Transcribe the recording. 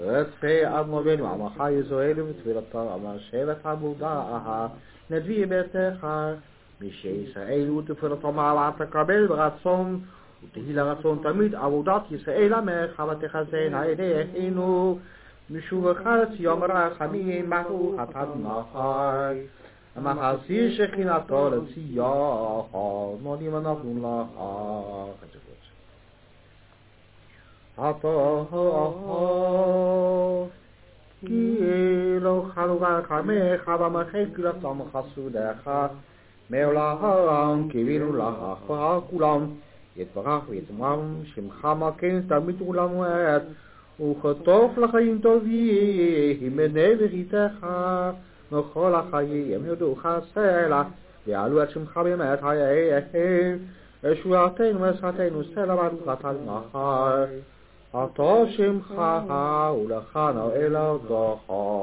רצחי אדמותינו עמך ישראל ותפילתו אמר שבט עבודה נביא ביתך מי שישראל ותפילתו מעלה תקבל ברצון ותהי לרצון תמיד עבודת ישראל עמך ותחזינה ידינו משובך לציון רחמים ברוך אתה אדוני המחזיר שכינתו לציון מודים אנחנו לך אתה כי לא חלו רחמך ומחל גדולתם חסודך מעולם קיווינו לך כולם יתברך ויתמם שמך מכן תמיד עולם ועד וכתוב לחיים טובים בני בריתך וכל החיים יודוך סלע ויעלו את שמך באמת חייהם ישועתנו ושעתנו סלע ברוכת הנחל אתה שמך ולך נועל הדוחר